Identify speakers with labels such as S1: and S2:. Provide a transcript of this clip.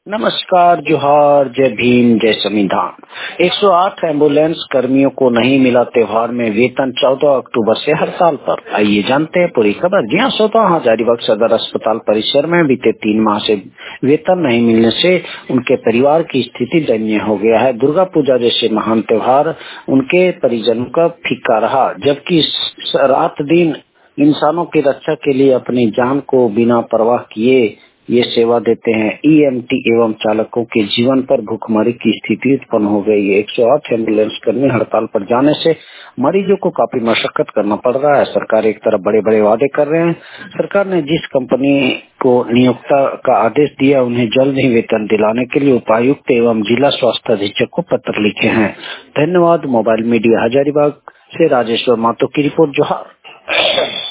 S1: नमस्कार, जोहार, जय भीम, जय संविधान। 108 एम्बुलेंस कर्मियों को नहीं मिला त्योहार में वेतन। 14 अक्टूबर से हड़ताल पर। आइए जानते हैं पूरी खबर। जी हाँ श्रोता, हजारीबाग सदर अस्पताल परिसर में बीते 3 माह से वेतन नहीं मिलने से उनके परिवार की स्थिति दयनीय हो गया है। दुर्गा पूजा जैसे महान त्योहार उनके परिजनों का फीका रहा, जबकि रात दिन इंसानों की रक्षा के लिए अपनी जान को बिना परवाह किए ये सेवा देते हैं। ईएमटी एवं चालकों के जीवन पर भूखमरी की स्थिति उत्पन्न हो गई है। 108 एम्बुलेंस कर्मी हड़ताल पर जाने से मरीजों को काफी मशक्कत करना पड़ रहा है। सरकार एक तरफ बड़े बड़े वादे कर रहे हैं। सरकार ने जिस कंपनी को नियोक्ता का आदेश दिया, उन्हें जल्द ही वेतन दिलाने के लिए उपायुक्त एवं जिला स्वास्थ्य अधीक्षक को पत्र लिखे हैं। धन्यवाद। मोबाइल मीडिया हजारीबाग से राजेश्वर मातो की रिपोर्ट। जोहार।